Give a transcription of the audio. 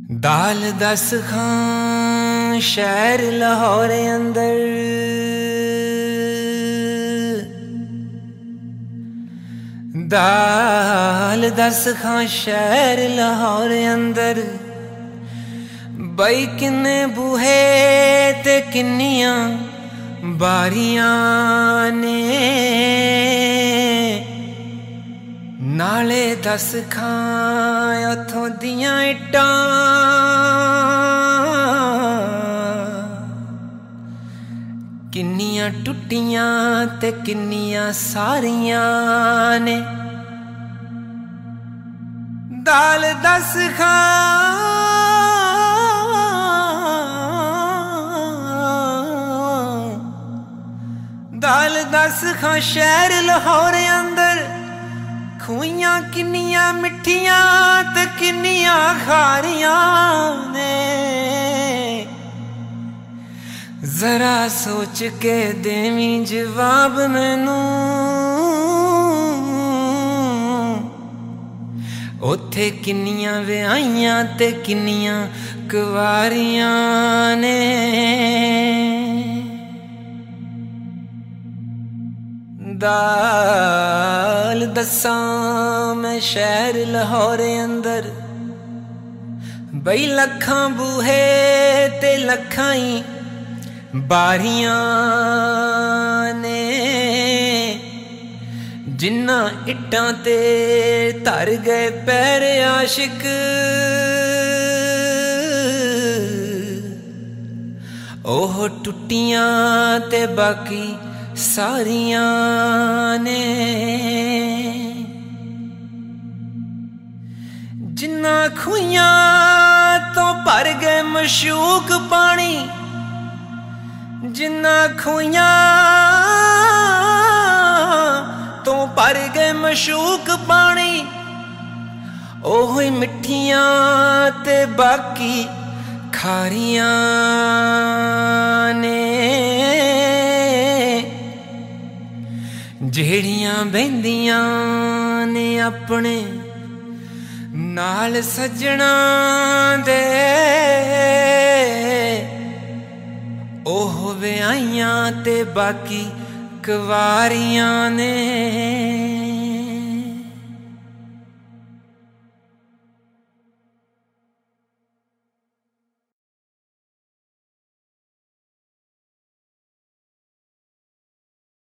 दाल 10 खां शहर लाहौर अंदर, दाल 10 खां शहर लाहौर अंदर। बई किन्ने बूहे ते किन्नियां बारियां ने, नाले 10 खां उथों दियां इट्टां किन्नियां टुटियां ते किन्नियां सारियां ने। दाल 10 खां दाल 10 खां शहर लाहौर अंदर। खूइयां किन्नियां मिठियां ते किन्नियां खारियां ने। जरा सोच के देवी जवाब मैनू, ओथे किन्नियां व्याहियां ते किन्नियां कुवारियां ने। दाल 10 मैं शहर लाहौर अंदर। बई लखां बूहे ते लखां ही बारियां ने। जिन्ना इट्टां ते धर गए पैर आशिक, ओह टुटियां ते बाकी सारियां ने। जिन्ना खूइयां तो भर गए मशूक पानी, जिन्ना खूइयां तो भर गए मशूक पानी। ओह मिठियां ते बाकी खारियां ने। जेड़ियां बहंदियां ने अपने नाल सजना दे, ओह व्याहियां ते बाकी कुवारियां ने।